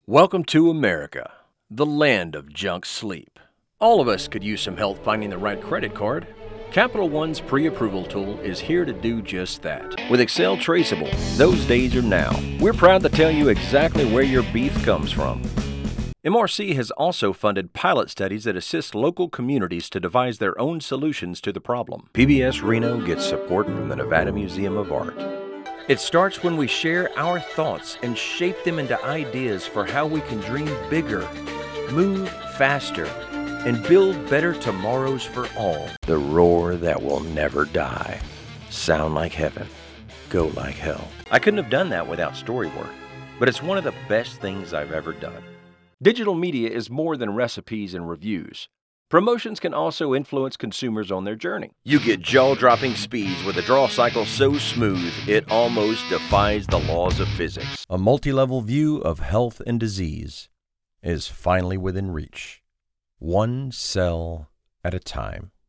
Welcome to America, the land of junk sleep. All of us could use some help finding the right credit card. Capital One's pre-approval tool is here to do just that. With Excel Traceable, those days are now. We're proud to tell you exactly where your beef comes from. MRC has also funded pilot studies that assist local communities to devise their own solutions to the problem. PBS Reno gets support from the Nevada Museum of Art. It starts when we share our thoughts and shape them into ideas for how we can dream bigger, move faster, and build better tomorrows for all. The roar that will never die. Sound like heaven. Go like hell. I couldn't have done that without Storywork, but it's one of the best things I've ever done. Digital media is more than recipes and reviews. Promotions can also influence consumers on their journey. You get jaw-dropping speeds with a draw cycle so smooth it almost defies the laws of physics. A multi-level view of health and disease is finally within reach, one cell at a time.